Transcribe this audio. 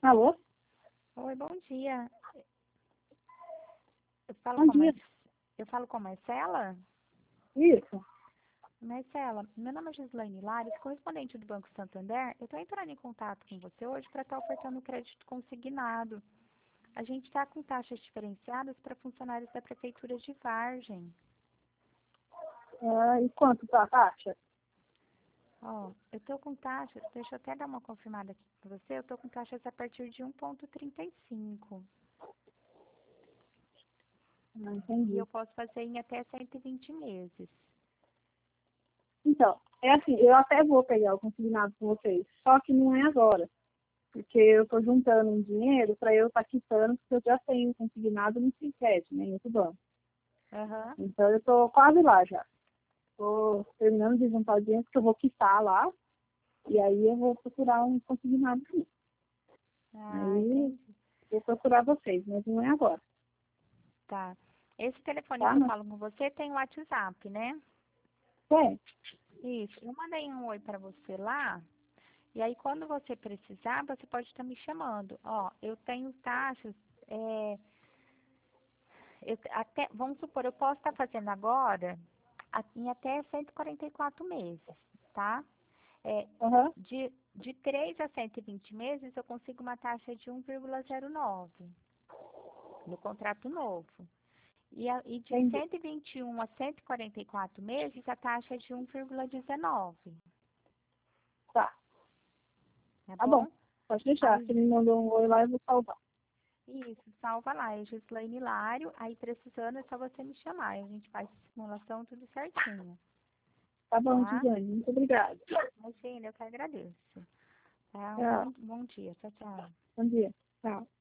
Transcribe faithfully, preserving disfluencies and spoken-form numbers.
Alô? Oi, bom dia. Eu falo Bom com a dia. Mar... eu falo com a Marcela? Isso. Marcela, meu nome é Gislaine Lares, correspondente do Banco Santander. Eu estou entrando em contato com você hoje para estar ofertando crédito consignado. A gente está com taxas diferenciadas para funcionários da Prefeitura de Vargem. É, e quanto tá a taxa? Ó, eu estou com taxas, deixa eu até dar uma confirmada aqui para você, eu estou com taxas a partir de um vírgula trinta e cinco. Não E eu entendi. posso fazer em até cento e vinte meses. Então, é assim, eu até vou pegar o consignado com vocês, só que não é agora, porque eu estou juntando um dinheiro para eu estar quitando, porque eu já tenho consignado no Cicred, né, em outro banco. Aham. Então, eu estou quase lá já. Estou terminando de juntar o dinheiro, porque eu vou quitar lá, e aí eu vou procurar um consignado aqui. Ah, Aí, entendi. vou procurar vocês, mas não é agora, Tá. Esse telefone tá? que eu Mas, falo com você tem o WhatsApp, né? é, Isso. Eu mandei um oi para você lá. E aí, quando você precisar, você pode estar me chamando. Ó, eu tenho taxas, é, eu, até, vamos supor, eu posso estar fazendo agora a- em até cento e quarenta e quatro meses, tá? É, aham, de, de três a cento e vinte meses, eu consigo uma taxa de um vírgula zero nove no contrato novo. E, a, e de entendi. cento e vinte e um a cento e quarenta e quatro meses, a taxa é de um vírgula dezenove, Tá, tá tá bom. bom? Pode deixar. Aí, Você me mandou um oi lá, eu vou salvar. isso, salva lá, é Gislaine Hilário, aí precisando é só você me chamar, a gente faz a simulação tudo certinho, Tá bom, tá? Suzane. Muito obrigada. Imagina, eu que agradeço. Tá? Um Tchau. bom, bom dia, tchau, tchau. Bom dia. Tchau.